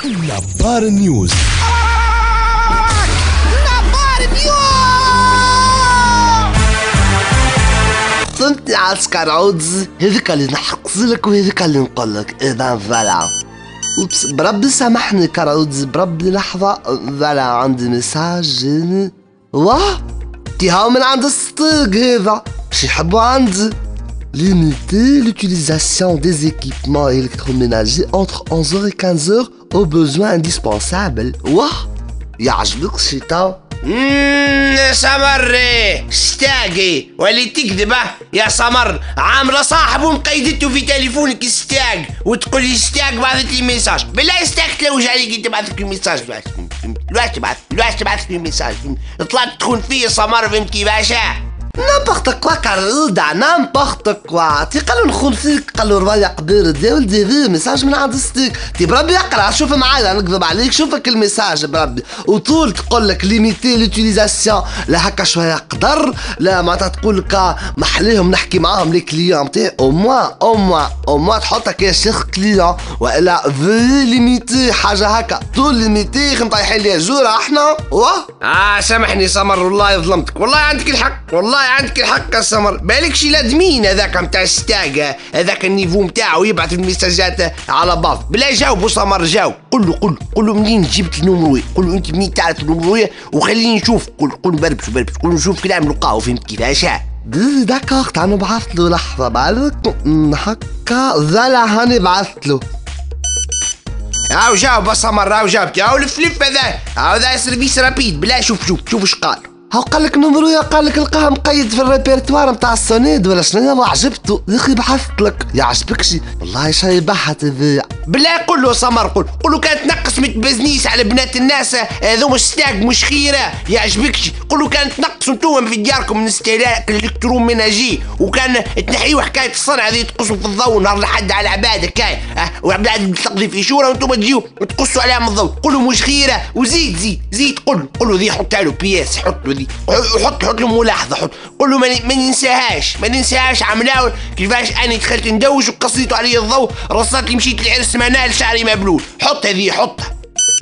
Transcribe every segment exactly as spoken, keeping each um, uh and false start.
نبار نيوز. نبار نيوز. فهمتني عسكر عودز، هذاك اللي نحقص لك وهذاك اللي نقول لك. اذا فوالا بربي سامحني كراودز، بربي لحظة. فوالا عندي ميساج جاني. واه تي هاو من عند الصديق هذا باش يحبوا عندي. Limiter l'utilisation des équipements électroménagers entre onze heures et quinze heures aux besoins indispensables. واه يعجبك شي تو؟ اممم سمر ستاقي ولي تكذبه يا سمر، عامله صاحبه مقيدته في تليفونك ستاق وتقول لي ستاق بعثت لي ميساج. بالله ستاق تلوج عليك انت بعثت لي ميساج. لواش تبعث لواش تبعث لي ميساج؟ طلعت تخون فيه سمر، فهمت كيفاش؟ نامبورت كوا كارودا، نامبورت كوا. تي قالوا نخون فيك، قالوا رواية قبير يا ولدي ذي ميساج من عند ستيك. تي بربي اقرا، شوف معايا نكذب عليك، شوفك الميساج بربي. وطول تقول لك ليميتي لوتيليزاسيون، لا هكا شوية قدر، لا معناتها تقول لك محليهم نحكي معاهم لي كليون تاعي. او موان او موان او موان تحطك يا شيخ كليون، والا في ليميتي حاجة هكا. طول ليميتي مطيحين لي جورة احنا. واه اه سامحني سمر، والله ظلمتك، والله عندك الحق، والله عندك الحق يا سمر. بالك شي لادمين هذاك نتاع الستاق، هذاك النيفو نتاعو يبعث الميساجات على بعض. بلا جاوبوا سمر، جاوب. قول له قول له قول له منين جبت النمرويه، قول له انت منين تعرف النمرويه وخليني نشوف. قول قول بربش بربش قول له نشوف كلام نلقاو، فهمت كيفاش؟ دي داكوغ تعال نبعث له. لحظة بالك هكا ذلا هاني بعثت له. هاو جاوب سمر، هاو جاوبتي، هاو الفليب هذا، هاو ذا سيرفيس رابيد. بلا شوف شوف شوف اش قال. هاو قال لك نمرويا، قال لك لقاها مقيد في الريبرتوار نتاع السونيد ولا شنو. ما عجبته يا اخي، بعثت لك. يعجبك شي والله شي بحث هذايا. بلا قول له سمر، قول قول له كانت تنقص من البزنيس على بنات الناس، هذوما ستاق مش خيره. يعجبك شي قول له كانت تنقصوا انتوما في دياركم من استهلاك الالكتروميناجي، وكان تنحيوا حكايه الصنعه هذه تقصوا في الضوء نهار لحد على عبادك هاي، أه وعباد تقضي في شوره وانتم تجيو وتقصوا عليها من الضوء. قول له مش خيره، وزيد زيد زيد قول له قول له ذي حطها له بياس، حط له ذي، حط حط له ملاحظه، حط قول له ما ننساهاش ما ننساهاش عملاوي كيفاش انا دخلت ندوش وقصيتوا علي الضوء، رصات لي مشيت العرس ما نال شعري مبلول. حط هذه حطها.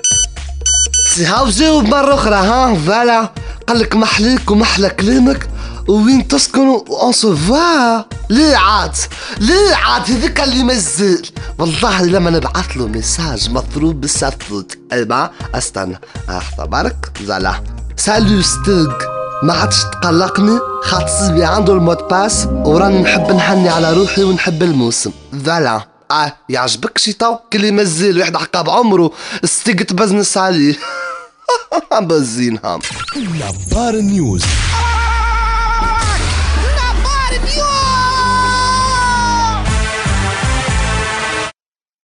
سي هاو جاوب مرة أخرى. ها فوالا قال لك محليك ومحلى كلامك وين تسكنوا اون سو فوا. ليه عاد ليه عاد هذاك اللي مازال والله لما نبعث له ميساج مضروب بالسفوت. ايوا استنى اختبرك. فوالا سالو ستيغ، ما عادش تقلقني خاطر صبي عنده المود باس وراني نحب نحني على روحي ونحب الموسم. فوالا اه يعجبك شي تو كلي مازال واحد حقا بعمره ستيغ تبزنس عليه. بزينها. نبار نيوز.